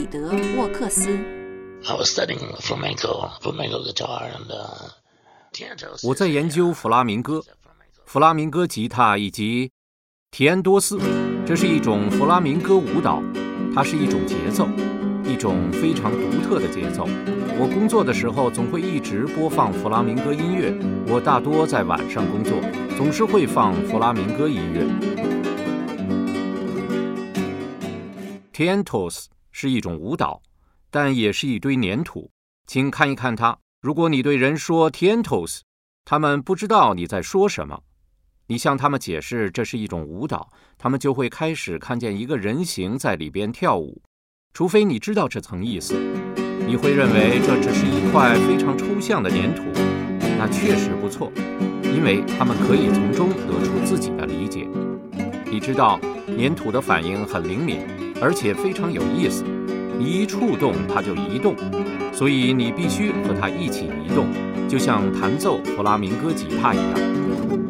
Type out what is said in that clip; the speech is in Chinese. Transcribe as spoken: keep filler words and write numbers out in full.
德·沃克斯。 I was studying flamenco, flamenco guitar, and uh, tientos. 我在研究弗拉明戈、弗拉明戈吉他以及提安多斯。这是一种弗拉明戈舞蹈，它是一种节奏，一种非常独特的节奏。我工作的时候总会一直播放弗拉明戈音乐，我大多在晚上工作，总是会放弗拉明戈音乐。Tientos 是一种舞蹈，但也是一堆粘土，请看一看它。如果你对人说 Tientos， 他们不知道你在说什么。你向他们解释这是一种舞蹈，他们就会开始看见一个人形在里边跳舞。除非你知道这层意思，你会认为这只是一块非常抽象的粘土。那确实不错，因为他们可以从中得出自己的理解。你知道，粘土的反应很灵敏，而且非常有意思。你一触动它就移动，所以你必须和它一起移动，就像弹奏弗拉明戈吉他一样。